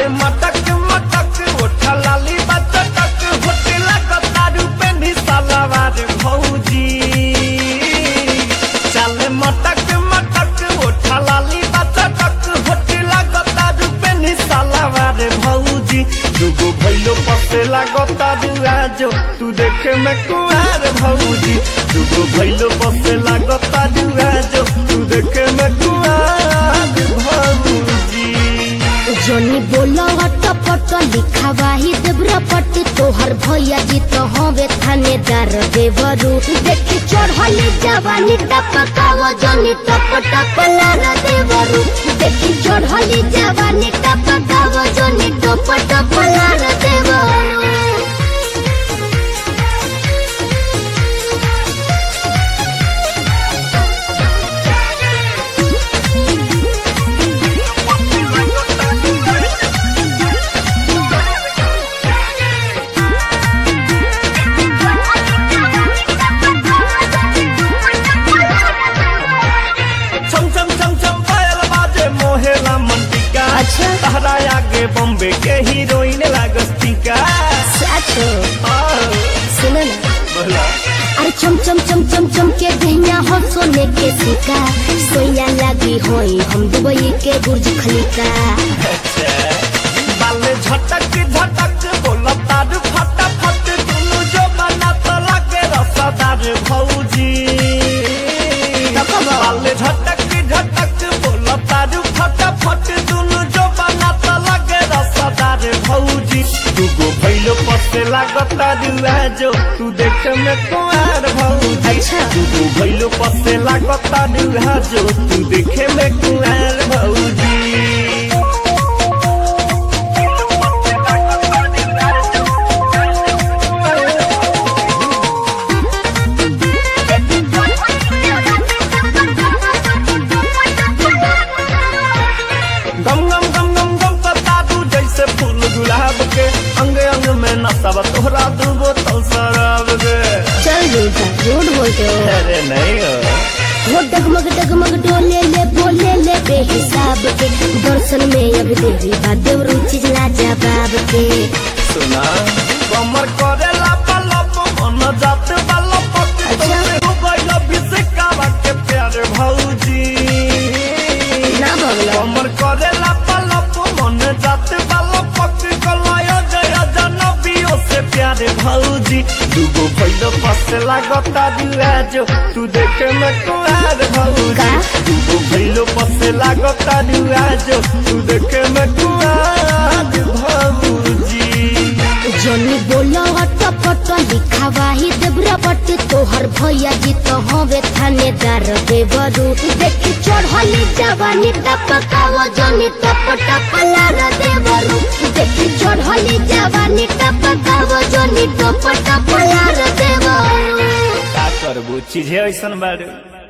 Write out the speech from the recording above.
चाले मटक मटक उठा लाली बचटक होटला कतारू पे निसालावार भौजी चाले मटक मटक उठा लाली बचटक होटला कतारू पे निसालावार भौजी दुगो भैलो पसेला कतारू आजो तू देखे में कुआर भौजी दुगो भैलो पसेला कतारू आजो तू देखे में कुआर भौजी जोनी बोलो अटपट लिखावाही देवरा पट तोहर भैया जी तो हवे थानेदार देवरू देखी चढ़ली जवानी टपकाव जोनी टप टप लार देवरू देखी चढ़ली जवानी टपकाव जोनी टप टप लार देवरू तहरा आगे बॉम्बे के हीरोइन लागस्तिका साचो सुनो ना बोला अरे चम चम चम चम चम के गहना हो सोने के सिक्का सोया लगी होई हम दुबई के बुर्ज खलीफा बाले झटक झटक बोला तार फटाफट दुनु जो बना तो लगे रसादार भौजी बाले झटक झटक बोला तार फटाफट दुनु जो बना तो लगे रसादार भौजी दुगो भैलो पसेला कतारू आजो तू देख में कुआर भौजी दुगो भैलो पसेला कतारू आजो तू देखे में कुआर भौजी अंग अंग में नशा तोहरा दू बोतल शराब के चल बेटा झूठ बोलते हो अरे नहीं वो डगमग डोले ले बोले ले बेहिसाब के दर्शन में अब देवी बादेव रुचि लाजवाब के सुना कमर करे लापलप मन जात बालप अच्छा हो गइल बिसकावा के प्यार भौजी ना बगला कमर करे लापलप मन जात बालप कलायो जय जनबियो से प्यारे भौजी दुगो भैलो पसेला कतारू आजो तू देखे में कुआर भौजी दुगो भैलो पसेला कतारू आजो तू देखे में कुआर भौजी जोनी बोलो अटपट लिखावाही देवरा पट तोहर भैया जी तो हवे थानेदार देवरू देखी चढ़ली जवानी टपकाव जोनी टप टप लार देवरू देखी चढ़ली जवानी टपकाव जोनी टप टप लार देवरू का करबू चीजे ऐसन बारू।